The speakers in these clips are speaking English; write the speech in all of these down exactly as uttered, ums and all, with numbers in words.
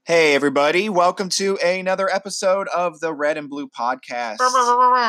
Hey, everybody. Welcome to another episode of the Red and Blue Podcast. We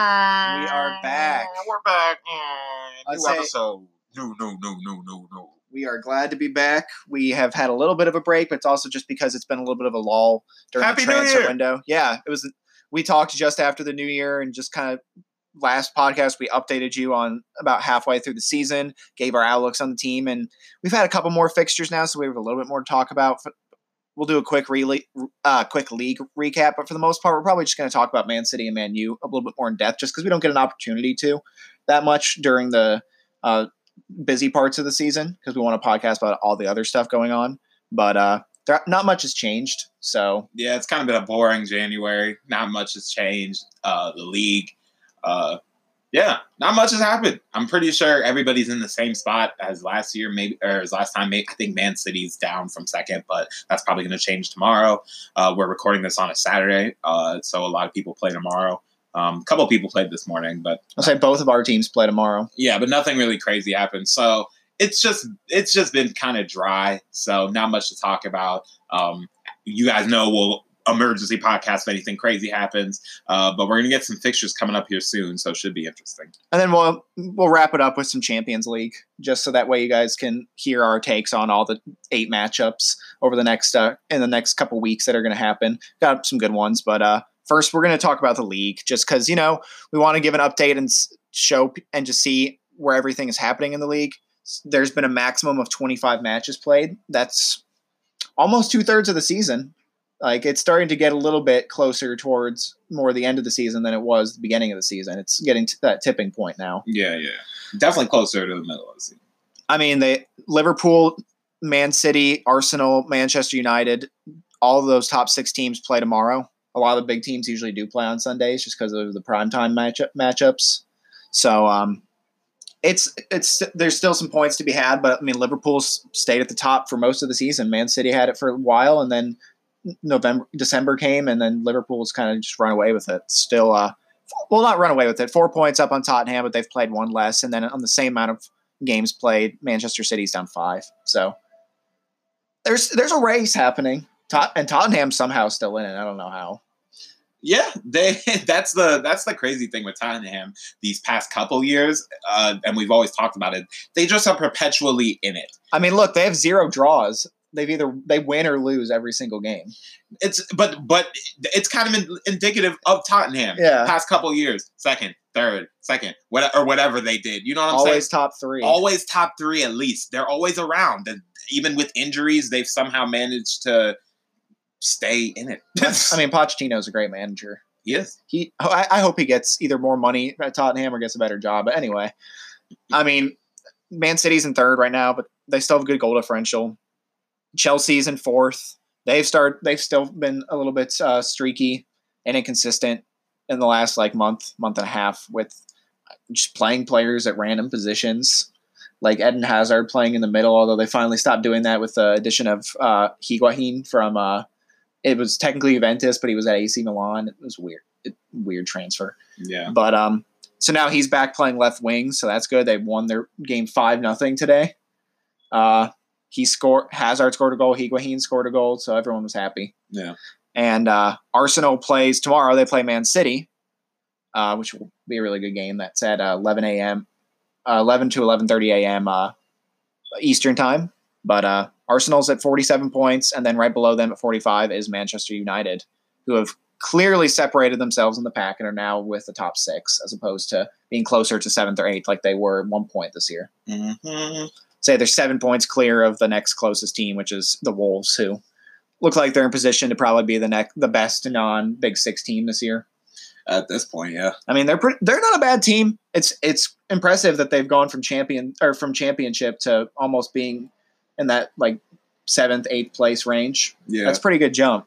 are back. We're back. I'd New say- episode. No, no, no, no, no, no. We are glad to be back. We have had a little bit of a break, but it's also just because it's been a little bit of a lull during Happy the New transfer Year. window. Yeah, it was. We talked just after the new year and just kind of last podcast, we updated you on about halfway through the season, gave our outlooks on the team, and we've had a couple more fixtures now, so we have a little bit more to talk about. We'll do a quick re- uh, quick league recap, but for the most part, we're probably just going to talk about Man City and Man U a little bit more in depth, just because we don't get an opportunity to that much during the uh, busy parts of the season, because we want to podcast about all the other stuff going on. But uh, there, not much has changed. So Yeah, it's kind of been a boring January. Not much has changed. Uh, the league. Uh, yeah, not much has happened. I'm pretty sure everybody's in the same spot as last year, maybe or as last time. Maybe, I think Man City's down from second, but that's probably going to change tomorrow. Uh, we're recording this on a Saturday, uh, so a lot of people play tomorrow. Um, a couple of people played this morning, but I'll say both of our teams play tomorrow. yeah, but nothing really crazy happened. So it's just it's just been kind of dry. So not much to talk about. Um, you guys know we'll emergency podcast if anything crazy happens. Uh, but we're gonna get some fixtures coming up here soon, so it should be interesting. And then we'll we'll wrap it up with some Champions League, just so that way you guys can hear our takes on all the eight matchups over the next uh, in the next couple weeks that are going to happen. Got some good ones, but uh, first we're going to talk about the league, just because you know we want to give an update and show and just see where everything is happening in the league. There's been a maximum of twenty-five matches played. That's almost two thirds of the season. Like, it's starting to get a little bit closer towards more the end of the season than it was the beginning of the season. It's getting to that tipping point now. Yeah, yeah, definitely closer to the middle of the season. I mean, they Liverpool, Man City, Arsenal, Manchester United, all of those top six teams play tomorrow. A lot of the big teams usually do play on Sundays just because of the primetime matchup matchups. So um, it's it's there's still some points to be had, but I mean, Liverpool's stayed at the top for most of the season. Man City had it for a while, and then November, December came, and then Liverpool's kind of just run away with it. Still, uh, well, not run away with it. Four points up on Tottenham, but they've played one less, and then on the same amount of games played, Manchester City's down five. So there's there's a race happening, Tot- and Tottenham's somehow still in it. I don't know how. Yeah, they that's the that's the crazy thing with Tottenham these past couple years, uh, and we've always talked about it. They just are perpetually in it. I mean, look, they have zero draws. They've either they win or lose every single game. It's but but it's kind of in, indicative of Tottenham. Yeah. Past couple years, second, third, second, what, or whatever they did. You know what I'm Always saying? top three. Always top three at least. They're always around. And even with injuries, they've somehow managed to stay in it. I mean, Pochettino's a great manager. He is. He, I, I hope he gets either more money at Tottenham or gets a better job. But anyway, I mean, Man City's in third right now, but they still have a good goal differential. Chelsea's in fourth. They've started. They've still been a little bit uh, streaky and inconsistent in the last like month, month and a half with just playing players at random positions, like Eden Hazard playing in the middle. Although they finally stopped doing that with the addition of uh, Higuain from. Uh, it was technically Juventus, but he was at A C Milan. It was weird, it, weird transfer. Yeah. But um, so now he's back playing left wing, so that's good. They won their game five nothing today. Uh. He scored. Hazard scored a goal. Higuain scored a goal, so everyone was happy. Yeah. And uh, Arsenal plays tomorrow. They play Man City, uh, which will be a really good game. That's at uh, eleven a.m., uh, eleven to eleven thirty a.m. Uh, Eastern time. But uh, Arsenal's at forty-seven points, and then right below them at forty-five is Manchester United, who have clearly separated themselves in the pack and are now with the top six, as opposed to being closer to seventh or eighth like they were at one point this year. Mm-hmm. Say they're seven points clear of the next closest team, which is the Wolves, who look like they're in position to probably be the next, the best non-Big Six team this year. At this point, yeah. I mean, they're pretty, they're not a bad team. It's it's impressive that they've gone from champion or from championship to almost being in that like seventh, eighth place range. Yeah. That's a pretty good jump.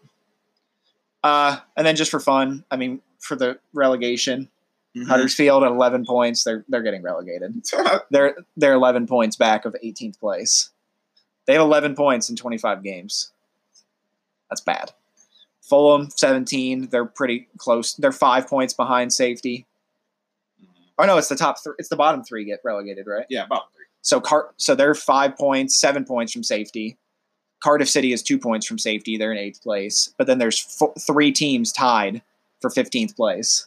Uh, and then just for fun, I mean, for the relegation. Mm-hmm. Huddersfield at eleven points. They're they're getting relegated. They're they're eleven points back of eighteenth place. They have eleven points in twenty-five games. That's bad. Fulham seventeen. They're pretty close. They're five points behind safety. Oh no, it's the top three. It's the bottom three get relegated, right? Yeah, bottom three. So Car- so they're five points, seven points from safety. Cardiff City is two points from safety. They're in eighth place. But then there's four, three teams tied for fifteenth place.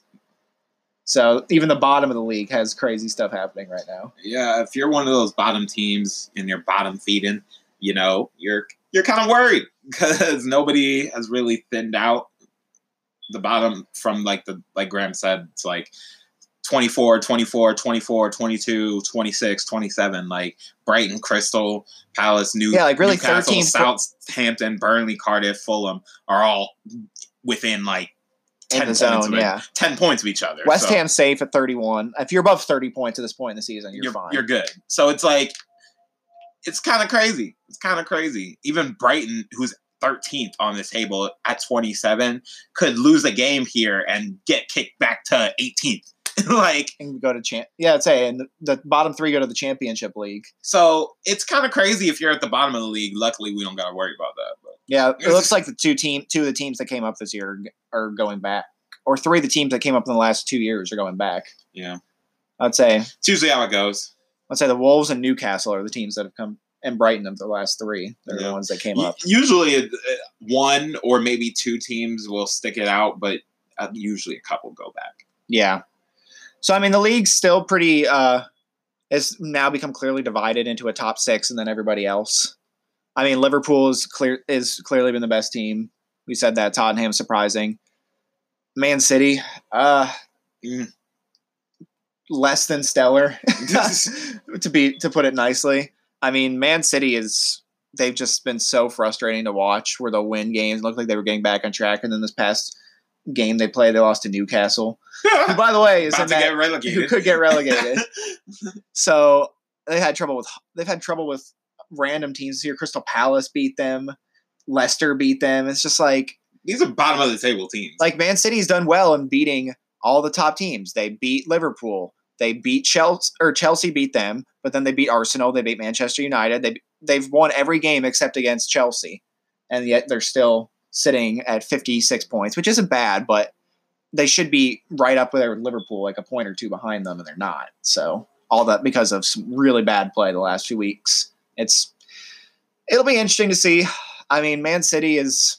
So even the bottom of the league has crazy stuff happening right now. Yeah, if you're one of those bottom teams and you're bottom feeding, you know, you're you're kind of worried because nobody has really thinned out the bottom from like the like Graham said, it's like twenty-four, twenty-four, twenty-four, twenty-two, twenty-six, twenty-seven, like Brighton, Crystal Palace, New yeah, like really Newcastle, thirteen Southampton, Burnley, Cardiff, Fulham are all within like ten in the points zone, of it, yeah. ten points of each other. West so Ham's safe at thirty-one. If you're above thirty points at this point in the season, you're, you're fine. You're good. So it's like it's kind of crazy. It's kind of crazy. Even Brighton, who's thirteenth on the table at twenty-seven, could lose a game here and get kicked back to eighteenth. like and go to champ. Yeah, I'd say, and the, the bottom three go to the Championship League. So it's kind of crazy if you're at the bottom of the league. Luckily, we don't got to worry about that. But yeah, it looks like the two team, two of the teams that came up this year are going back, or three of the teams that came up in the last two years are going back. Yeah, I'd say it's usually how it goes. I'd say the Wolves and Newcastle are the teams that have come, and Brighton of the last three. They're yeah. the ones that came up. Usually, uh, one or maybe two teams will stick it out, but uh, usually a couple go back. Yeah. So, I mean, the league's still pretty uh, – has now become clearly divided into a top six and then everybody else. I mean, Liverpool is clear is clearly been the best team. We said that. Tottenham, surprising. Man City, uh, mm. less than stellar, to be to put it nicely. I mean, Man City is – they've just been so frustrating to watch where they'll win games. It looked like they were getting back on track, and then this past – game they played, they lost to Newcastle, who, by the way, is about in to that, get relegated. who could get relegated. So they had trouble with they've had trouble with random teams here. Crystal Palace beat them, Leicester beat them. It's just like these are bottom of the table teams. Like Man City's done well in beating all the top teams. They beat Liverpool, they beat Chelsea, or Chelsea beat them, but then they beat Arsenal, they beat Manchester United. They they've won every game except against Chelsea, and yet they're still sitting at fifty-six points, which isn't bad, but they should be right up with Liverpool, like a point or two behind them, and they're not. So all that because of some really bad play the last few weeks. It's it'll be interesting to see. I mean, Man City is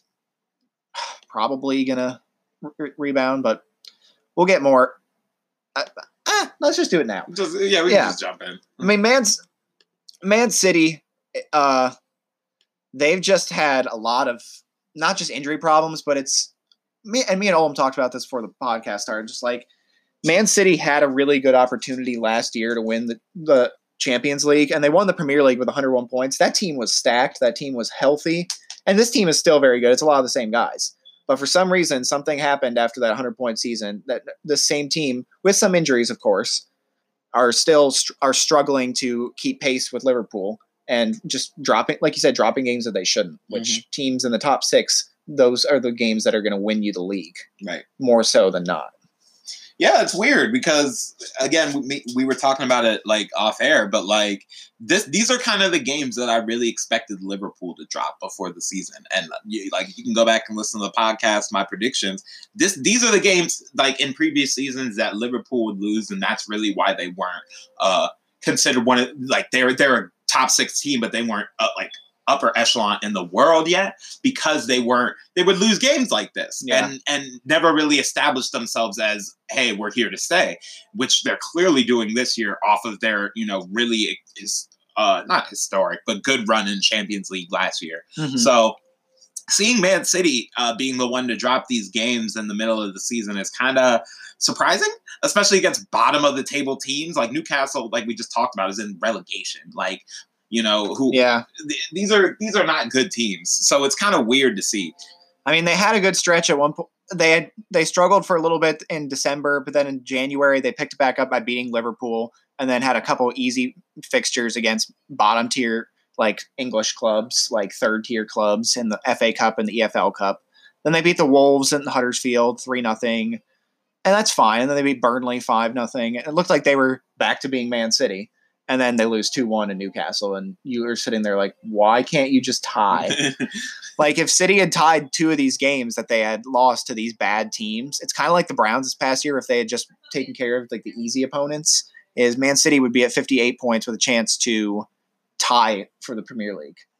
probably gonna re- rebound, but we'll get more. Uh, uh, let's just do it now. Just, yeah, we yeah. can just jump in. I mean, Man's Man City, uh, they've just had a lot of. Not just injury problems, but it's me and me and Olem talked about this before the podcast started. Just like Man City had a really good opportunity last year to win the, the Champions League, and they won the Premier League with one hundred one points. That team was stacked. That team was healthy, and this team is still very good. It's a lot of the same guys, but for some reason, something happened after that one hundred point season that the same team, with some injuries, of course, are still are struggling to keep pace with Liverpool. And just dropping, like you said, dropping games that they shouldn't, which mm-hmm. teams in the top six, those are the games that are going to win you the league. Right. More so than not. Yeah, it's weird because, again, we, we were talking about it like off air, but like this, these are kind of the games that I really expected Liverpool to drop before the season. And you, like you can go back and listen to the podcast, my predictions. This, these are the games like in previous seasons that Liverpool would lose, and that's really why they weren't uh, considered one of like they're they're a top six team, but they weren't uh, like upper echelon in the world yet because they weren't they would lose games like this yeah. and and never really established themselves as, hey, we're here to stay, which they're clearly doing this year off of their, you know, really is uh not historic but good run in Champions League last year. Mm-hmm. So seeing Man City uh, being the one to drop these games in the middle of the season is kind of surprising, especially against bottom of the table teams like Newcastle, like we just talked about, is in relegation. Like, you know, who? Yeah, th- these are these are not good teams, so it's kind of weird to see. I mean, they had a good stretch at one point. They had they struggled for a little bit in December, but then in January they picked it back up by beating Liverpool, and then had a couple easy fixtures against bottom tier like English clubs, like third tier clubs in the F A Cup and the E F L Cup. Then they beat the Wolves in Huddersfield three nothing, and that's fine. And then they beat Burnley five nothing. It looked like they were back to being Man City. And then they lose two one to Newcastle, and you were sitting there like, why can't you just tie? Like, if City had tied two of these games that they had lost to these bad teams, it's kind of like the Browns this past year if they had just taken care of like the easy opponents, is Man City would be at fifty-eight points with a chance to tie for the Premier League.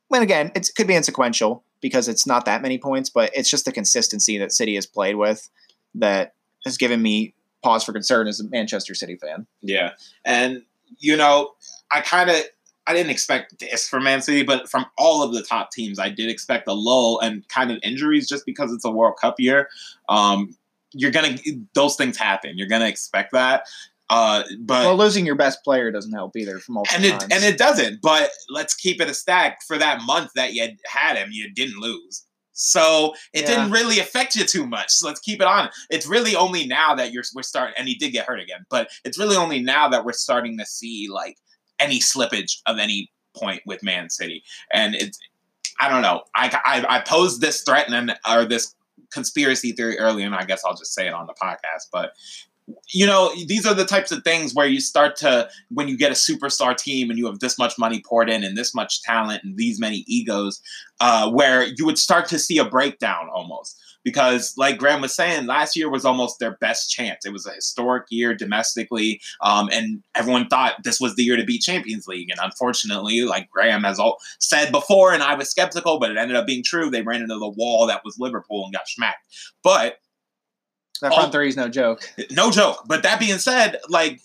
And again, it could be insequential because it's not that many points, but it's just the consistency that City has played with that has given me pause for concern as a Manchester City fan. Yeah. And, you know, I kind of, I didn't expect this from Man City, but from all of the top teams, I did expect a lull and kind of injuries just because it's a World Cup year. Um, you're going to, those things happen. You're going to expect that. Uh, but well, losing your best player doesn't help either for multiple and it, times. And it doesn't, but let's keep it a stack. For that month that you had him, you didn't lose. So it yeah. didn't really affect you too much. So let's keep it on. It's really only now that you're, we're starting, and he did get hurt again, but it's really only now that we're starting to see like any slippage of any point with Man City. And it's, I don't know. I, I, I posed this threat and, or this conspiracy theory earlier, and I guess I'll just say it on the podcast, but you know, these are the types of things where you start to, when you get a superstar team and you have this much money poured in and this much talent and these many egos, uh, where you would start to see a breakdown almost. Because like Graham was saying, last year was almost their best chance. It was a historic year domestically, um, and everyone thought this was the year to beat Champions League. And unfortunately, like Graham has all said before, and I was skeptical, but it ended up being true. They ran into the wall that was Liverpool and got smacked. But that front three is no joke. No joke. But that being said, like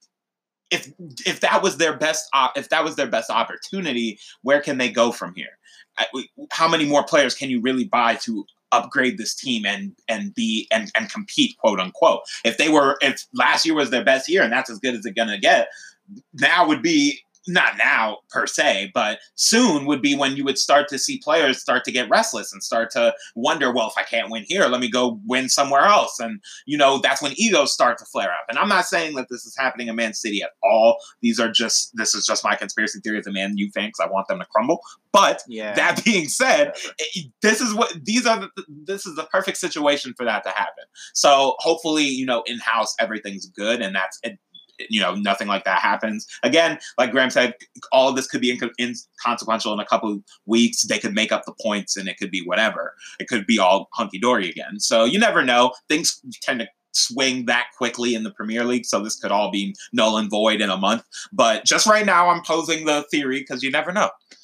if if that was their best op- if that was their best opportunity, where can they go from here? How many more players can you really buy to upgrade this team and and be and, and compete, quote unquote? If they were if last year was their best year and that's as good as it's gonna get, now would be not now per se, but soon would be when you would start to see players start to get restless and start to wonder, well, if I can't win here, let me go win somewhere else. And, you know, that's when egos start to flare up. And I'm not saying that this is happening in Man City at all. These are just, this is just my conspiracy theory as a Man U fan because I want them to crumble. But yeah. That being said, this is what, these are, the, this is the perfect situation for that to happen. So hopefully, you know, in-house, everything's good and that's it. You know, nothing like that happens. Again, like Graham said, all of this could be inconsequential in a couple of weeks. They could make up the points and it could be whatever. It could be all hunky-dory again. So you never know. Things tend to swing that quickly in the Premier League, so this could all be null and void in a month. But just right now, I'm posing the theory because you never know.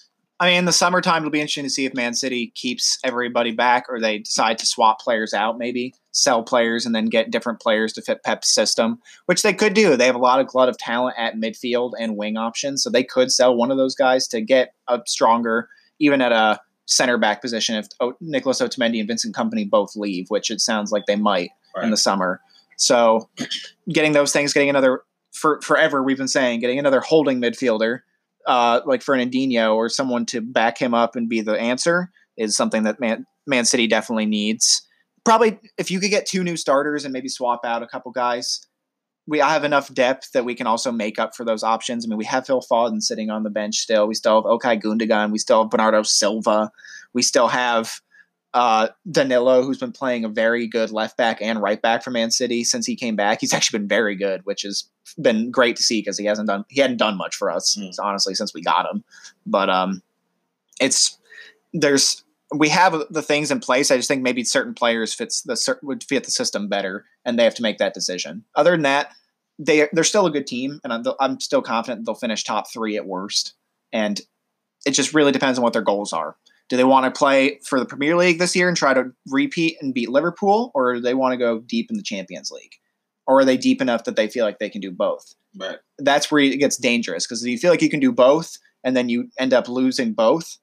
I mean, in the summertime, it'll be interesting to see if Man City keeps everybody back or they decide to swap players out, maybe sell players and then get different players to fit Pep's system, which they could do. They have a lot of glut of talent at midfield and wing options, so they could sell one of those guys to get a stronger, even at a center back position if o- Nicholas Otamendi and Vincent Kompany both leave, which it sounds like they might right. in the summer. So getting those things, getting another, for forever we've been saying, getting another holding midfielder, Uh, like Fernandinho or someone to back him up and be the answer is something that Man, Man City definitely needs. Probably if you could get two new starters and maybe swap out a couple guys, we have enough depth that we can also make up for those options. I mean, we have Phil Foden sitting on the bench still. We still have Okay Gundogan. We still have Bernardo Silva. We still have uh, Danilo, who's been playing a very good left back and right back for Man City since he came back. He's actually been very good, which has been great to see because he hasn't done he hadn't done much for us mm. honestly since we got him. But um, it's there's we have the things in place. I just think maybe certain players fits the would fit the system better, and they have to make that decision. Other than that, they they're still a good team, and I'm, I'm still confident they'll finish top three at worst. And it just really depends on what their goals are. Do they want to play for the Premier League this year and try to repeat and beat Liverpool, or do they want to go deep in the Champions League? Or are they deep enough that they feel like they can do both? Right. That's where it gets dangerous, because if you feel like you can do both and then you end up losing both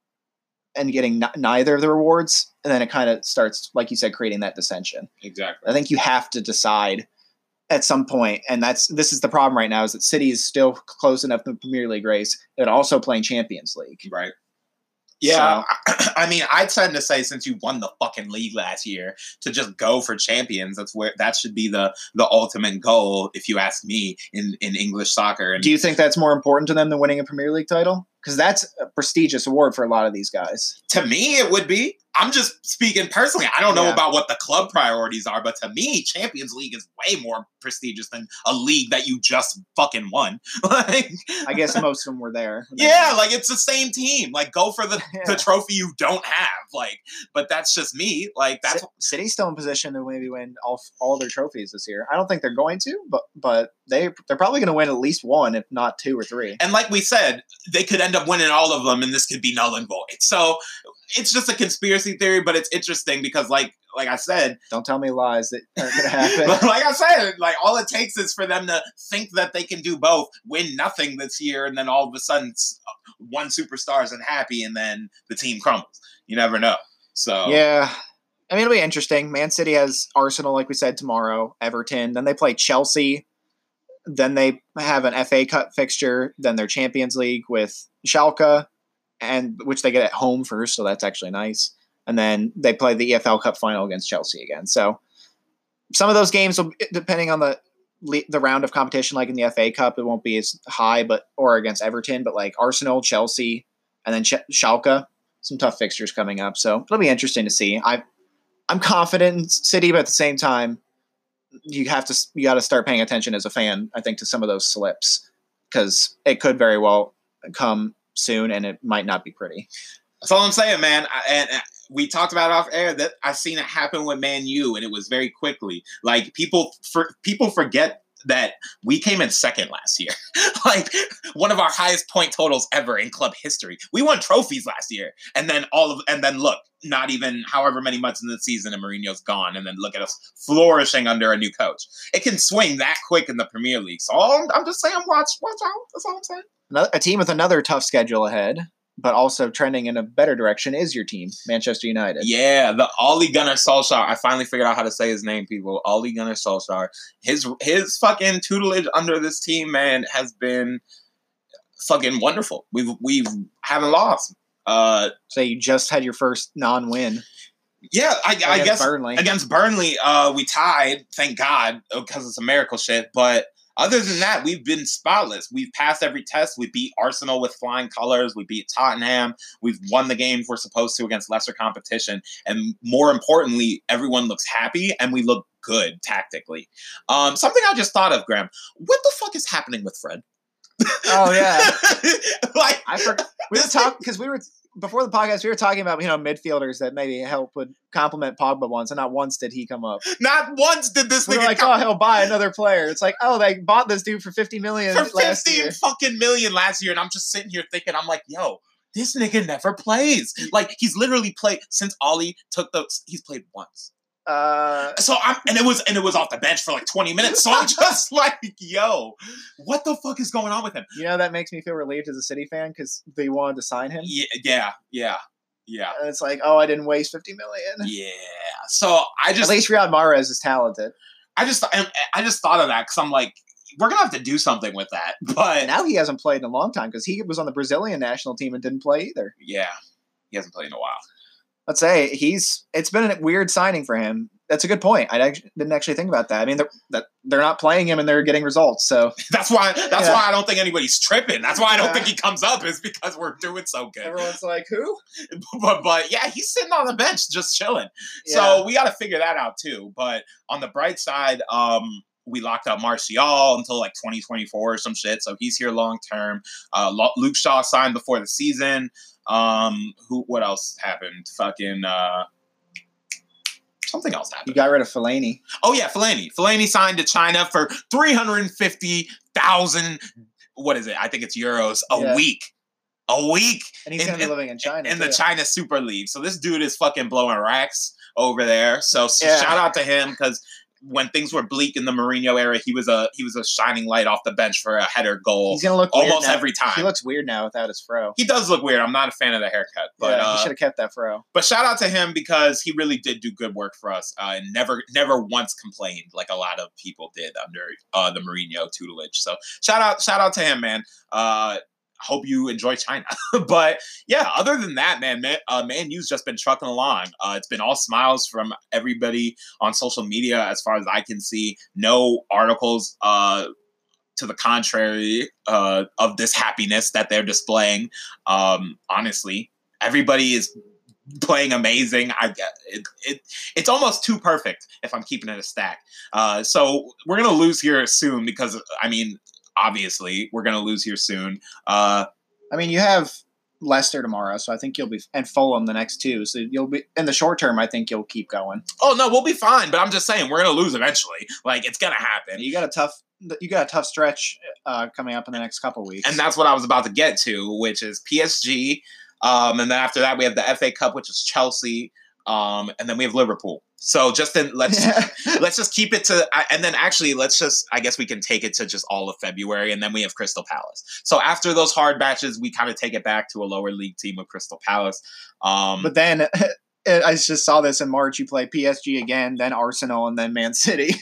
and getting n- neither of the rewards, and then it kind of starts, like you said, creating that dissension. Exactly. I think you have to decide at some point, and that's this is the problem right now, is that City is still close enough in the Premier League race, but also playing Champions League. Right. Yeah, so, I mean, I'd tend to say since you won the fucking league last year, to just go for champions. That's where that should be the the ultimate goal, if you ask me, in, in English soccer. And do you think that's more important to them than winning a Premier League title? Because that's a prestigious award for a lot of these guys. To me, it would be. I'm just speaking personally. I don't know Yeah. about what the club priorities are, but to me, Champions League is way more prestigious than a league that you just fucking won. Like, I guess most of them were there. yeah, like it's the same team. Like, go for the, Yeah. the trophy you don't have. Like, but that's just me. Like, that's C- City's still in position to maybe win all all their trophies this year. I don't think they're going to, but but they they're probably going to win at least one, if not two or three. and like we said, they could end up winning all of them, and this could be null and void. So it's just a conspiracy theory, but it's interesting because, like, like I said, Don't tell me lies that aren't going to happen. like I said, like all it takes is for them to think that they can do both, win nothing this year, and then all of a sudden one superstar is unhappy, and then the team crumbles. You never know. So Yeah. I mean, it'll be interesting. Man City has Arsenal, like we said, tomorrow, Everton. Then they play Chelsea. Then they have an F A Cup fixture. Then their Champions League with Schalke, and which they get at home first, so that's actually nice. And then they play the E F L Cup final against Chelsea again. So some of those games will, depending on the the round of competition, like in the F A Cup, it won't be as high, but or against Everton, but like Arsenal, Chelsea, and then Ch- Schalke, some tough fixtures coming up. So it'll be interesting to see. I I'm confident in City, but at the same time, you have to you got to start paying attention as a fan, I think, to some of those slips, because it could very well come soon, and it might not be pretty. That's all I'm saying, man. I, and, and we talked about it off air that I've seen it happen with Man U, and it was very quickly. Like people, for people forget that we came in second last year, like one of our highest point totals ever in club history. We won trophies last year, and then all of, and then look, not even however many months in the season, and Mourinho's gone, and then look at us flourishing under a new coach. It can swing that quick in the Premier League. So all, I'm just saying, watch, watch out. That's all I'm saying. Another, a team with another tough schedule ahead, but also trending in a better direction, is your team, Manchester United. Yeah, the Ole Gunnar Solskjaer. I finally figured out how to say his name, people. Ole Gunnar Solskjaer. His his fucking tutelage under this team, man, has been fucking wonderful. We've we've haven't lost. Uh, So you just had your first non-win. yeah, I, I Against guess Burnley. against Burnley, uh, we tied. Thank God, because it's a miracle shit. But other than that, we've been spotless. We've passed every test. We beat Arsenal with flying colors. We beat Tottenham. We've won the games we're supposed to against lesser competition. And more importantly, everyone looks happy and we look good tactically. Um, something I just thought of, Graham. What the fuck is happening with Fred? Oh yeah, like I forgot. We were talking because we were before the podcast. We were talking about you know midfielders that maybe help would complement Pogba once, and not once did he come up. not once did this We were nigga like, come oh, he'll buy another player. It's like, oh, they bought this dude for fifty million for last fifteen year. fucking million last year, and I'm just sitting here thinking, I'm like, yo, this nigga never plays. Like he's literally played since Ollie took the. He's played once. Uh, So I'm, and it was, and it was off the bench for like twenty minutes. So I'm just like, yo, what the fuck is going on with him? you know that makes me feel relieved as a City fan because they wanted to sign him. Yeah, yeah, yeah, yeah, And it's like, oh, I didn't waste fifty million. yeah. So I At just, least Riyad Mahrez is talented. I just, I, I just thought of that because I'm like, we're gonna have to do something with that. But And now he hasn't played in a long time because he was on the Brazilian national team and didn't play either. yeah, he hasn't played in a while. Let's say he's. It's been a weird signing for him. That's a good point. I actually, didn't actually think about that. I mean, they're, that they're not playing him and they're getting results. So That's why. That's Yeah. why I don't think anybody's tripping. That's why I don't Yeah. think he comes up. Is because we're doing so good. everyone's like, who? But, but yeah, he's sitting on the bench just chilling. Yeah. So we got to figure that out too. But on the bright side, um, we locked up Martial until like twenty twenty-four or some shit. So he's here long term. Uh, Lo- Luke Shaw signed before the season. Um, who? What else happened? Fucking. Uh, Something else You happened. got rid of Fellaini. Oh yeah, Fellaini. Fellaini signed to China for three hundred fifty thousand. What is it? I think it's euros a Yeah. week. A week And he's In- going to be in- living in China. in the too. China Super League. So this dude is fucking blowing racks over there. So, so Yeah. shout out to him because when things were bleak in the Mourinho era, he was a he was a shining light off the bench for a header goal He's going to look weird almost now. every time. He looks weird now without his fro. He does look weird. I'm not a fan of the haircut, but yeah, uh, he should have kept that fro. but shout out to him because he really did do good work for us uh, and never never once complained like a lot of people did under uh, the Mourinho tutelage. So shout out shout out to him, man. Uh, hope you enjoy China. But yeah, other than that, man, man, uh, Man U's just been trucking along. Uh, it's been all smiles from everybody on social media as far as I can see. No articles uh, to the contrary uh, of this happiness that they're displaying. Um, honestly, everybody is playing amazing. I get it, it. It's almost too perfect if I'm keeping it a stack. Uh, so we're gonna lose here soon because I mean, obviously we're gonna lose here soon. Uh, I mean, you have Leicester tomorrow, so I think you'll be and Fulham the next two. So you'll be in the short term. I think you'll keep going. Oh no, we'll be fine. But I'm just saying we're gonna lose eventually. Like it's gonna happen. You got a tough. You got a tough stretch uh, coming up in the next couple weeks, and that's what I was about to get to, which is P S G. Um, and then after that, we have the F A Cup, which is Chelsea, um, and then we have Liverpool. So just then, let's let's just keep it to, and then actually, let's just, I guess we can take it to just all of February, and then we have Crystal Palace. So after those hard matches, we kind of take it back to a lower league team with Crystal Palace. Um, but then I just saw this in March. You play P S G again, then Arsenal, and then Man City.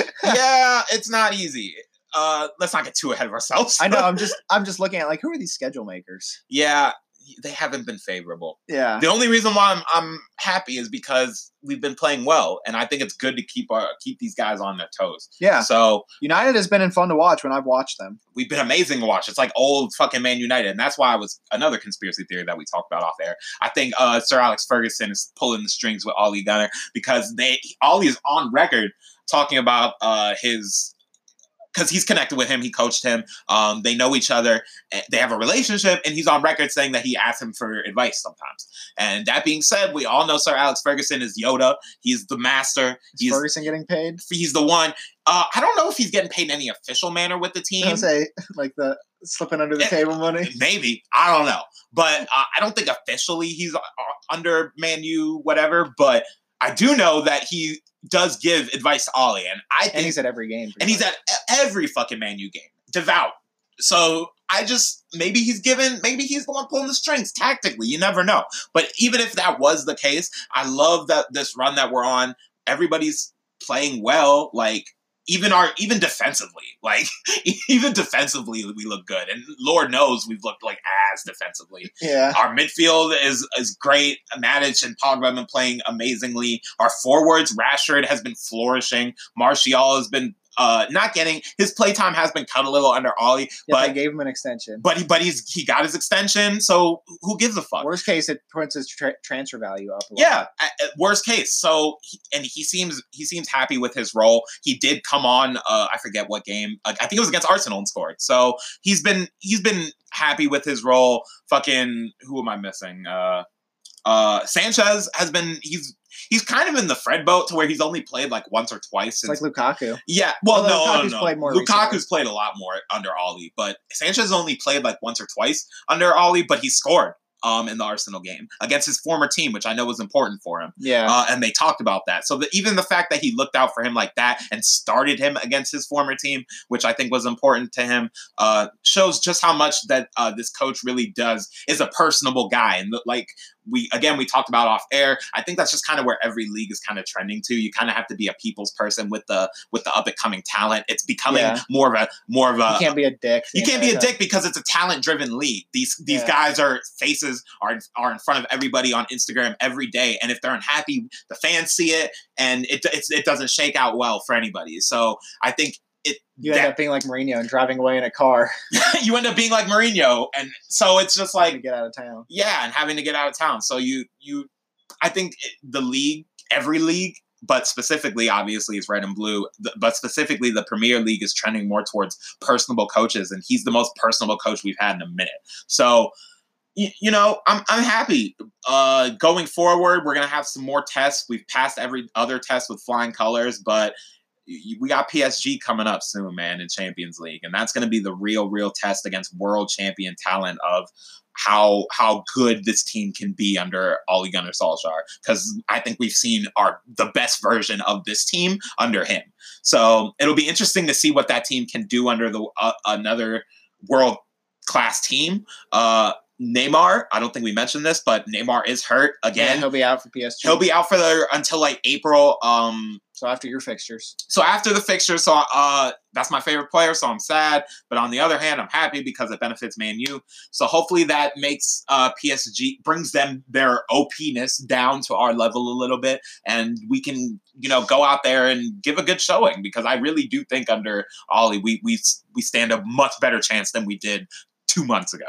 Yeah, it's not easy. Uh, let's not get too ahead of ourselves. I know. I'm just I'm just looking at like who are these schedule makers? Yeah. They haven't been favorable. Yeah. The only reason why I'm I'm happy is because we've been playing well, and I think it's good to keep our keep these guys on their toes. Yeah. So United has been fun to watch when I've watched them. We've been amazing to watch. It's like old fucking Man United, and that's why I was another conspiracy theory that we talked about off there. I think uh, Sir Alex Ferguson is pulling the strings with Ole Gunnar because they Ole is on record talking about uh, his. Because he's connected with him, he coached him. Um, they know each other. They have a relationship, and he's on record saying that he asked him for advice sometimes. And that being said, we all know Sir Alex Ferguson is Yoda. He's the master. Is he's, Ferguson getting paid? He's the one. Uh, I don't know if he's getting paid in any official manner with the team. I was say like the slipping under the it, table money. Maybe I don't know, but uh, I don't think officially he's uh, under Man U, whatever. But I do know that he does give advice to Ollie, and I think and he's at every game, and he's much. at every fucking Man U game, devout. So I just maybe he's given, maybe he's the one pulling the strings tactically. You never know. But even if that was the case, I love that this run that we're on. Everybody's playing well, like. Even our even defensively, like even defensively, we look good, and Lord knows we've looked like ass defensively. Yeah, our midfield is is great. Matic and Pogba have been playing amazingly. Our forwards, Rashford has been flourishing. Martial has been uh, not getting his playtime has been cut a little under Ollie, yeah, but they gave him an extension. But he but he's he got his extension, so who gives a fuck? Worst case, it puts his tra- transfer value up. A lot. Yeah, at, at worst case. So he, and he seems he seems happy with his role. He did come on. Uh, I forget what game. Uh, I think it was against Arsenal and scored. So he's been he's been happy with his role. Fucking who am I missing? Uh, uh, Sanchez has been he's. He's kind of in the Fred boat to where he's only played like once or twice. Since, it's like Lukaku. Yeah. Well, Although no, Lukaku's no, no. Played more Lukaku's recently. played a lot more under Ollie, but Sanchez only played like once or twice under Ollie, but he scored um, in the Arsenal game against his former team, which I know was important for him. Yeah. Uh, and they talked about that. So the, even the fact that he looked out for him like that and started him against his former team, which I think was important to him, uh, shows just how much that uh, this coach really does, is a personable guy. And like, We again, we talked about off air. I think that's just kind of where every league is kind of trending to. You kind of have to be a people's person with the with the up and coming talent. It's becoming Yeah. more of a more of a. You can't be a dick. You can't be a dick because it's a talent driven league. These these Yeah. guys are faces are are in front of everybody on Instagram every day, and if they're unhappy, the fans see it, and it it's, it doesn't shake out well for anybody. So I think. It, You end that, up being like Mourinho and driving away in a car. you end up being like Mourinho, and so it's just like to get out of town. yeah, and having to get out of town. So you you, I think the league, every league, but specifically, obviously, is red and blue. But specifically, the Premier League is trending more towards personable coaches, and he's the most personable coach we've had in a minute. So. You, you know, I'm I'm happy. Uh, going forward, we're gonna have some more tests. We've passed every other test with flying colors, but we got P S G coming up soon, man, in Champions League, and that's going to be the real, real test against world champion talent of how how good this team can be under Ole Gunnar Solskjaer. Because I think we've seen our the best version of this team under him. So it'll be interesting to see what that team can do under the uh, another world class team. Uh, Neymar, I don't think we mentioned this, but Neymar is hurt again. Yeah, he'll be out for P S G. He'll be out for the until like April. Um, so after your fixtures. So after the fixtures, so uh, that's my favorite player. So I'm sad, but on the other hand, I'm happy because it benefits Man U. So hopefully that makes uh, P S G brings them their O P-ness down to our level a little bit, and we can you know go out there and give a good showing because I really do think under Ollie we we we stand a much better chance than we did two months ago.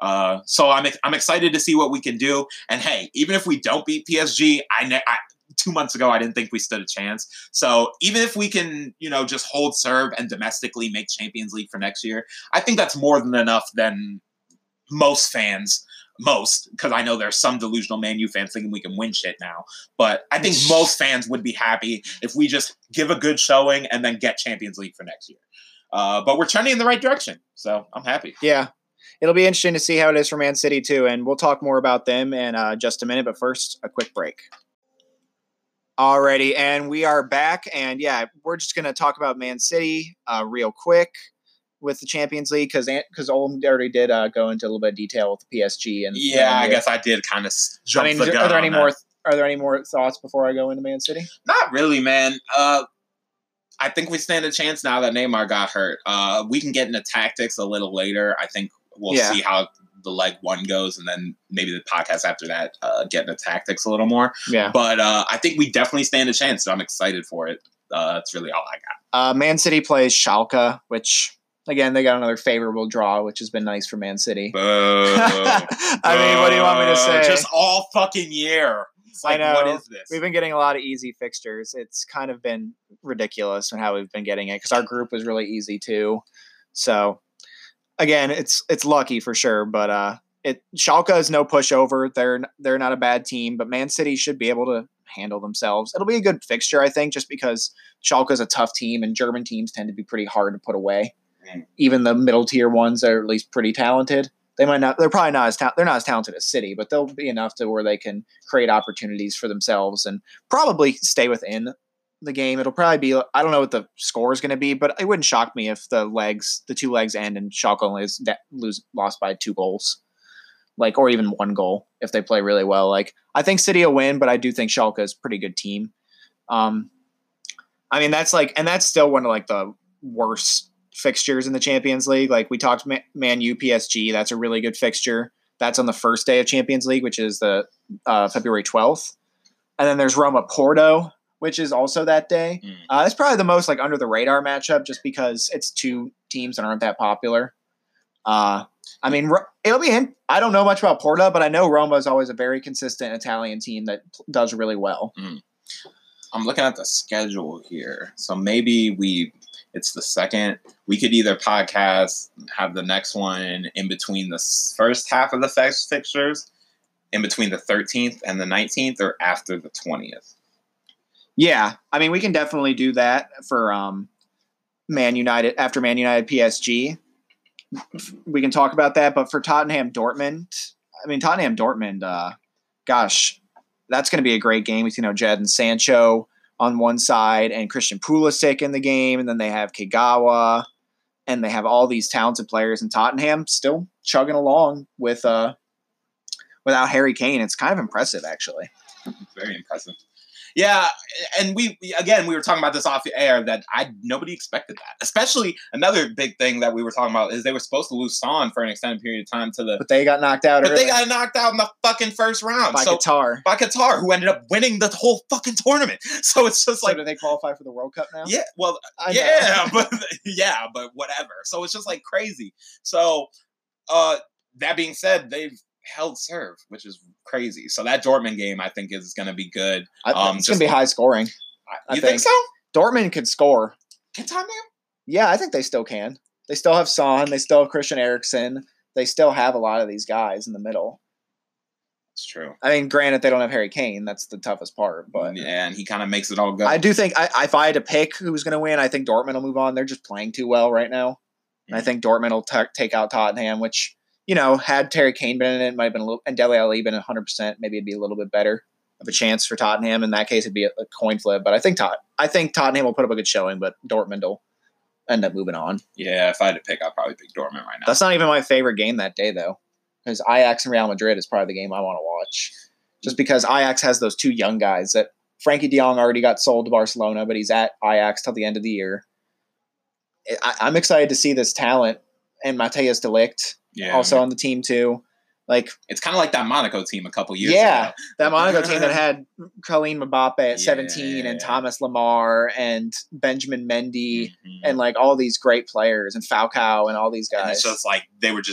Uh, so I'm I'm excited to see what we can do. And hey, even if we don't beat P S G, I, ne- I two months ago I didn't think we stood a chance. So even if we can, you know, just hold serve and domestically make Champions League for next year, I think that's more than enough than most fans. Most, because I know there's some delusional Man U fans thinking we can win shit now. But I think most fans would be happy if we just give a good showing and then get Champions League for next year. Uh, but we're trending in the right direction, so I'm happy. Yeah. It'll be interesting to see how it is for Man City, too, and we'll talk more about them in uh, just a minute. But first, a quick break. Alrighty, and we are back, and yeah, we're just going to talk about Man City uh, real quick with the Champions League, because because Olm already did uh, go into a little bit of detail with the P S G. And yeah, and I guess I did kind of jump I mean, the gun are there any on more? that. Are there any more thoughts before I go into Man City? Not really, man. Uh, I think we stand a chance now that Neymar got hurt. Uh, we can get into tactics a little later. I think we'll Yeah. see how the leg one goes, and then maybe the podcast after that uh, get into tactics a little more. Yeah. But uh, I think we definitely stand a chance, so I'm excited for it. Uh, that's really all I got. Uh, Man City plays Schalke, which, again, they got another favorable draw, which has been nice for Man City. Boo. I mean, what do you want me to say? Just all fucking year. It's like, I know. what is this? We've been getting a lot of easy fixtures. It's kind of been ridiculous in how we've been getting it, because our group was really easy too. So, again, it's it's lucky for sure, but uh, it Schalke is no pushover. They're they're not a bad team, but Man City should be able to handle themselves. It'll be a good fixture, I think, just because Schalke is a tough team, and German teams tend to be pretty hard to put away. Mm. Even the middle tier ones are at least pretty talented. They might not. They're probably not as ta- they're not as talented as City, but they'll be enough to where they can create opportunities for themselves and probably stay within the game. It'll probably be. I don't know what the score is going to be, but it wouldn't shock me if the legs, the two legs, end and Schalke only is that lose lost by two goals, like or even one goal if they play really well. Like I think City will win, but I do think Schalke is a pretty good team. Um, I mean that's like, and that's still one of like the worst fixtures in the Champions League. Like we talked Man U P S G, that's a really good fixture. That's on the first day of Champions League, which is the uh, February twelfth. And then there's Roma Porto, which is also that day. Mm. Uh, it's probably the most like under the radar matchup just because it's two teams that aren't that popular. Uh, I mean, it'll be in. I don't know much about Porto, but I know Roma is always a very consistent Italian team that does really well. Mm. I'm looking at the schedule here. So maybe we It's the second. We could either podcast, have the next one in between the first half of the fix- fixtures, in between the thirteenth and the nineteenth, or after the twentieth. Yeah, I mean, we can definitely do that for um, Man United, after Man United P S G. We can talk about that, but for Tottenham Dortmund, I mean, Tottenham Dortmund, uh, gosh, that's going to be a great game with, you know, Jed and Sancho on one side and Christian Pulisic in the game, and then they have Kagawa, and they have all these talented players in Tottenham still chugging along with uh, without Harry Kane. It's kind of impressive, actually. Very impressive. Yeah, and we again we were talking about this off the air that I nobody expected that. Especially another big thing that we were talking about is they were supposed to lose Son for an extended period of time to the But they got knocked out. But early. they got knocked out in the fucking first round by so, Qatar. By Qatar, who ended up winning the whole fucking tournament. So it's just so like, do they qualify for the World Cup now? Yeah, well, I yeah, but yeah, but whatever. So it's just like crazy. So uh, that being said, they've held serve, which is crazy. So that Dortmund game, I think, is going to be good. I, Um, it's just- going to be high scoring. I you think, think. so? Dortmund could score. Can Tottenham? Yeah, I think they still can. They still have Son. They still have Christian Eriksen. They still have a lot of these guys in the middle. It's true. I mean, granted, they don't have Harry Kane. That's the toughest part. But Yeah, and he kind of makes it all go. I do think I, if I had to pick who's going to win, I think Dortmund will move on. They're just playing too well right now. And I think Dortmund will t- take out Tottenham, which, you know, had Terry Kane been in it, it might have been a little, and Dele Alli been one hundred percent, maybe it'd be a little bit better of a chance for Tottenham. In that case, it'd be a, a coin flip. But I think Tot- I think Tottenham will put up a good showing, but Dortmund will end up moving on. Yeah, if I had to pick, I'd probably pick Dortmund right now. That's not even my favorite game that day, though, because Ajax and Real Madrid is probably the game I want to watch. Just because Ajax has those two young guys that Frankie de Jong already got sold to Barcelona, but he's at Ajax till the end of the year. I, I'm excited to see this talent, and Matthias de Ligt yeah, also on the team too. Like it's kind of like that Monaco team a couple years yeah, ago. that Monaco team that had Kylian Mbappe at Yeah. seventeen and Thomas Lamar and Benjamin Mendy Mhm. and like all these great players and Falcao and all these And it's guys. just like they were just like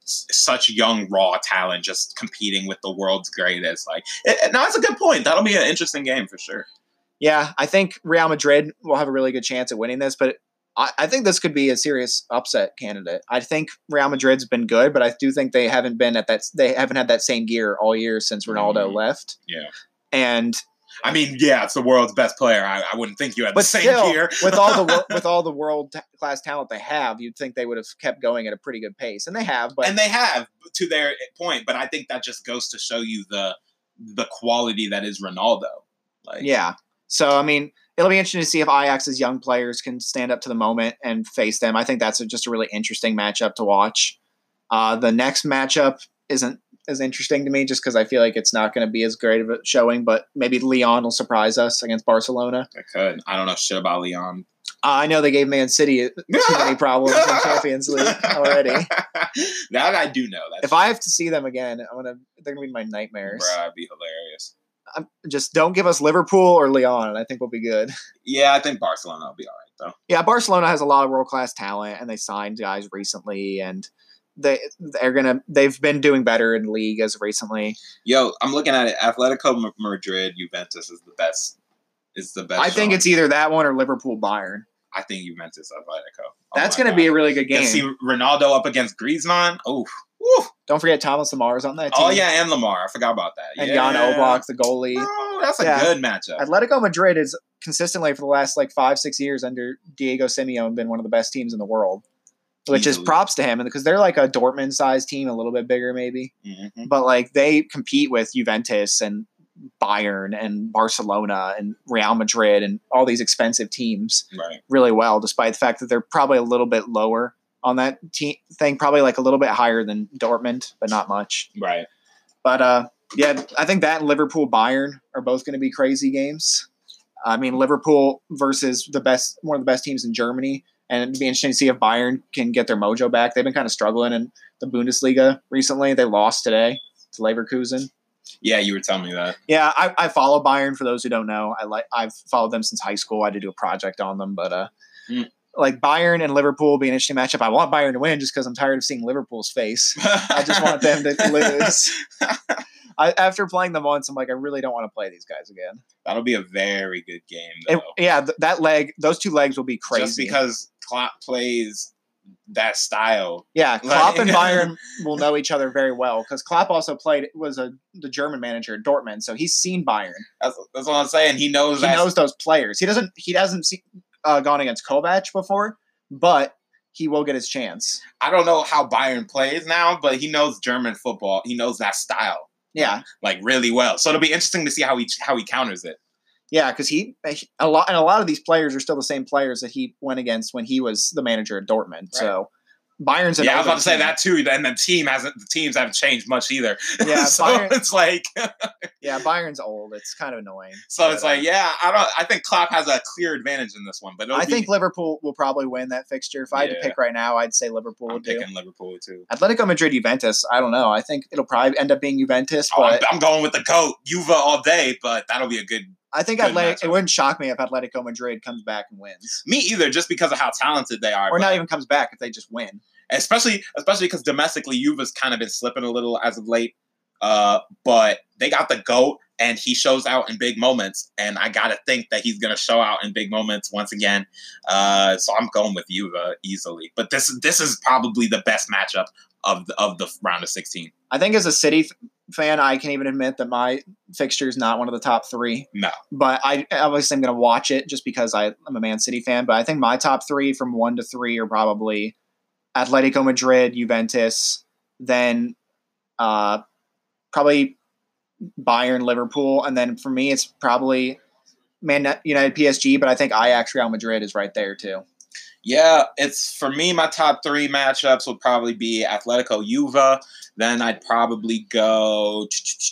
s- such young raw talent just competing with the world's greatest. Like, it, no, that's a good point. That'll be an interesting game for sure. Yeah, I think Real Madrid will have a really good chance at winning this, but I, I think this could be a serious upset candidate. I think Real Madrid's been good, but I do think they haven't been at that. They haven't had that same gear all year since Ronaldo Mm. left. Yeah. And I mean, yeah, it's the world's best player. I, I wouldn't think you had but the same still, gear. with all the wor- with all the world ta- class talent they have, you'd think they would have kept going at a pretty good pace, and they have. But and they have, to their point, but I think that just goes to show you the the quality that is Ronaldo. Like, yeah, so I mean, it'll be interesting to see if Ajax's young players can stand up to the moment and face them. I think that's a, just a really interesting matchup to watch. Uh, the next matchup isn't as interesting to me just because I feel like it's not going to be as great of a showing, but maybe Lyon will surprise us against Barcelona. I could. I don't know shit about Leon. Uh, I know they gave Man City too many problems in Champions League already. That I do know. That's If I have to see them again, I'm gonna they're gonna be my nightmares. Bruh, that'd be hilarious. I'm, just don't give us Liverpool or Lyon, and I think we'll be good. Yeah, I think Barcelona will be all right, though. Yeah, Barcelona has a lot of world class talent, and they signed guys recently, and they they're gonna they've been doing better in the league as of recently. Yo, I'm looking at it. Atletico Madrid, Juventus is the best. Is the best. I think showing. it's either that one or Liverpool Bayern. I think Juventus Atletico. Oh That's my going to God. be a really good You game. see Ronaldo up against Griezmann. Oh, woo. Don't forget Thomas Lamar's on that team. Oh yeah, and Lamar. I forgot about that. And yeah. Jan Oblak, the goalie. Bro, that's a Yeah. good matchup. Atletico Madrid is consistently for the last like five, six years under Diego Simeone been one of the best teams in the world, which is Easily. props to him because they're like a Dortmund-sized team, a little bit bigger maybe, Mhm. but like they compete with Juventus and Bayern and Barcelona and Real Madrid and all these expensive teams Right. really well, despite the fact that they're probably a little bit lower on that team thing, probably like a little bit higher than Dortmund, but not much. Right. But uh, yeah, I think that and Liverpool Bayern are both going to be crazy games. I mean, Liverpool versus the best, one of the best teams in Germany, and it'd be interesting to see if Bayern can get their mojo back. They've been kind of struggling in the Bundesliga recently. They lost today to Leverkusen. Yeah, you were telling me that. Yeah, I, I follow Bayern. For those who don't know, I like I've followed them since high school. I had to do a project on them, but uh, Mm. like Bayern and Liverpool will be an interesting matchup. I want Bayern to win just because I'm tired of seeing Liverpool's face. I just want them to lose. I, after playing them once, I'm like, I really don't want to play these guys again. That'll be a very good game, though. It, yeah, th- that leg, those two legs will be crazy. Just because Klopp plays that style. Yeah, Klopp Like- and Bayern will know each other very well because Klopp also played was a the German manager at Dortmund, so he's seen Bayern. That's, that's what I'm saying. He knows He that. knows those players. He doesn't. He hasn't see, uh, gone against Kovac before, but he will get his chance. I don't know how Bayern plays now, but he knows German football. He knows that style. Yeah, Like really well. So it'll be interesting to see how he how he counters it. yeah, because he a lot and a lot of these players are still the same players that he went against when he was the manager at Dortmund. So Bayern's an Yeah, I was older about to say team. that too. And the team hasn't the teams haven't changed much either. Yeah, so Bayern- it's like Yeah, Bayern's old. It's kind of annoying. so it's But, uh, like, yeah, I don't I think Klopp has a clear advantage in this one, but it'll I be, think Liverpool will probably win that fixture. If I had to Yeah. pick right now, I'd say Liverpool I'm would do. picking Liverpool too. Atletico Madrid, Juventus. I don't know. I think it'll probably end up being Juventus, Oh, I'm, but I'm going with the GOAT, Juve all day, but that'll be a good I think good Atletic. matchup. It wouldn't shock me if Atletico Madrid comes back and wins, me either, just because of how talented they are. or but- not even comes back if they just win. especially especially because domestically Juve's kind of been slipping a little as of late. Uh, but they got the GOAT, and he shows out in big moments, and I gotta think that he's gonna show out in big moments once again. Uh, so I'm going with Juve easily. But this is this is probably the best matchup of the, of the round of sixteen. I think as a City f- fan, I can even admit that my fixture is not one of the top three. No, But I obviously am going to watch it just because I, I'm a Man City fan. But I think my top three from one to three are probably Atletico Madrid, Juventus, then uh, probably Bayern, Liverpool, and then for me it's probably Man United, P S G. But I think Ajax, Real Madrid is right there too. yeah, it's for me. My top three matchups would probably be Atletico, Juve. Then I'd probably go.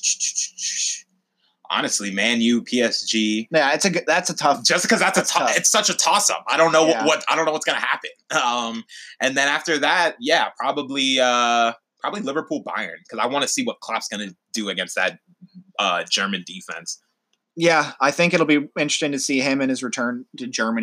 Honestly, Man U, P S G. Yeah, it's a good, that's a tough. Just because that's a That's to- tough. it's such a toss up. I don't know Yeah. what, what I don't know what's gonna happen. Um, and then after that, yeah, probably uh, probably Liverpool Bayern because I want to see what Klopp's gonna do against that uh, German defense. Yeah, I think it'll be interesting to see him in his return to Germany.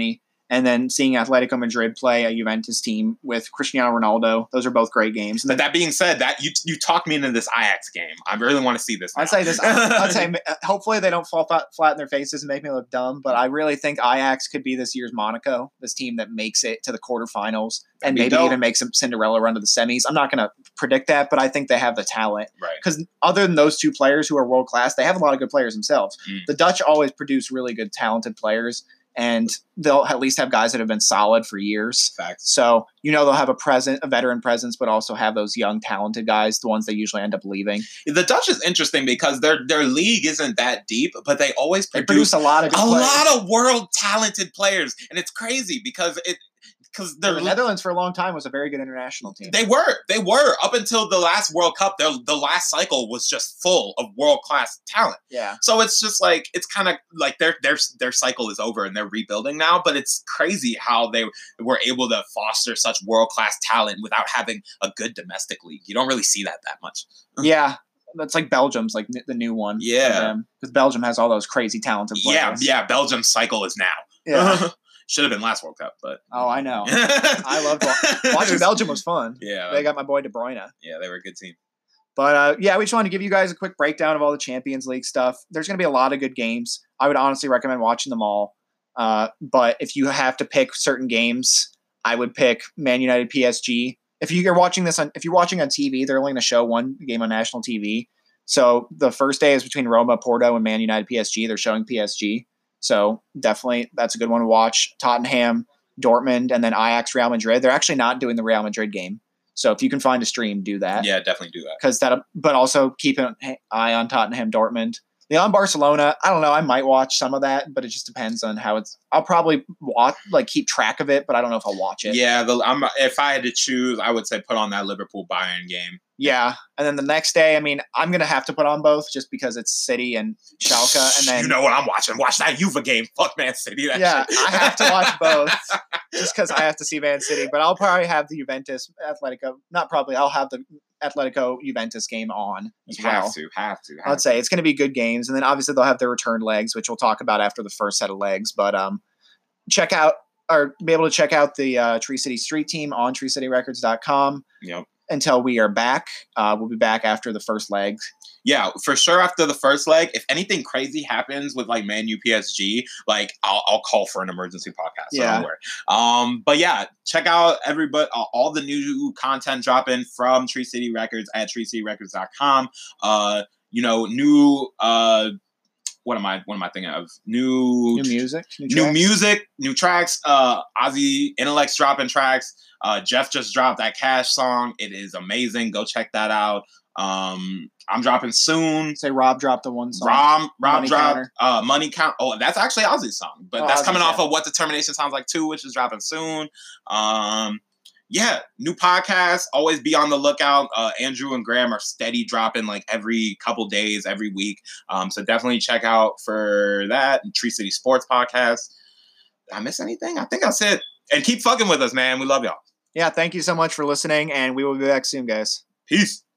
And then seeing Atletico Madrid play a Juventus team with Cristiano Ronaldo. Those are both great games. And but that being said, that you you talked me into this Ajax game. I really want to see this now. I'd say this. I'd say hopefully they don't fall flat in their faces and make me look dumb. But I really think Ajax could be this year's Monaco, this team that makes it to the quarterfinals and maybe dope. even makes a Cinderella run to the semis. I'm not going to predict that, but I think they have the talent. Right. Because other than those two players who are world class, they have a lot of good players themselves. Mm. The Dutch always produce really good, talented players. And they'll at least have guys that have been solid for years. Fact. So, you know, they'll have a present, a veteran presence, but also have those young, talented guys, the ones that usually end up leaving. The Dutch is interesting because their their league isn't that deep, but they always produce, they produce a lot of good a players. lot of world talented players, and it's crazy because it. Because the Netherlands for a long time was a very good international team. They were, they were up until the last World Cup. Their the last cycle was just full of world class talent. Yeah. So it's just like it's kind of like their their their cycle is over and they're rebuilding now. But it's crazy how they were able to foster such world class talent without having a good domestic league. You don't really see that that much. Yeah. That's like Belgium's like the new one. Yeah. Because Belgium has all those crazy talented players. Yeah, yeah. Belgium's cycle is now. Yeah. Should have been last World Cup, but oh, I know. I loved watching. watching Belgium was fun. Yeah, they got my boy De Bruyne. Yeah, they were a good team. But uh, yeah, we just wanted to give you guys a quick breakdown of all the Champions League stuff. There's going to be a lot of good games. I would honestly recommend watching them all. Uh, but if you have to pick certain games, I would pick Man United P S G. If you're watching this on, if you're watching on T V, they're only going to show one game on national T V. So the first day is between Roma, Porto, and Man United P S G. They're showing P S G. So definitely that's a good one to watch. Tottenham, Dortmund, and then Ajax, Real Madrid. They're actually not doing the Real Madrid game. So if you can find a stream, do that. Yeah, definitely do that. Because that, but also keep an eye on Tottenham, Dortmund. Leon Barcelona, I don't know. I might watch some of that, but it just depends on how it's. I'll probably watch, like keep track of it, but I don't know if I'll watch it. Yeah, the, I'm, if I had to choose, I would say put on that Liverpool Bayern game. Yeah, and then the next day, I mean, I'm gonna have to put on both just because it's City and Schalke, and then you know what I'm watching. Watch that Juve game. Fuck Man City. That yeah, shit. I have to watch both just because I have to see Man City. But I'll probably have the Juventus Atletico. Not probably. I'll have the Atletico Juventus game on as you well. Have to, have to. Have I'd say it's going to be good games, and then obviously they'll have their return legs, which we'll talk about after the first set of legs. But um, check out or be able to check out the uh, Tree City Street Team on tree city records dot com. Yep. Until we are back. Uh, we'll be back after the first leg. Yeah, for sure after the first leg. If anything crazy happens with like Man U P S G, like I'll, I'll call for an emergency podcast. So yeah. Don't worry. Um, but yeah, check out everybody, uh, all the new content dropping from Tree City Records at tree city records dot com. Uh, you know, new uh, what am I? What am I thinking of? New new music, new, new music, new tracks. Uh, Ozzy Intellect's dropping tracks. Uh, Jeff just dropped that Cash song. It is amazing. Go check that out. Um, I'm dropping soon. Say Rob dropped the one song. Rob, Rob Money dropped Counter. uh, Money Count. Oh, that's actually Ozzy's song, but Oh, that's Ozzy's, coming off yeah. of What Determination Sounds Like Too, which is dropping soon. Um, yeah, new podcast. Always be on the lookout. Uh, Andrew and Graham are steady dropping like every couple days, every week. Um, so definitely check out for that. Tree City Sports Podcast. Did I miss anything? I think that's it. And keep fucking with us, man. We love y'all. Yeah, thank you so much for listening, and we will be back soon, guys. Peace.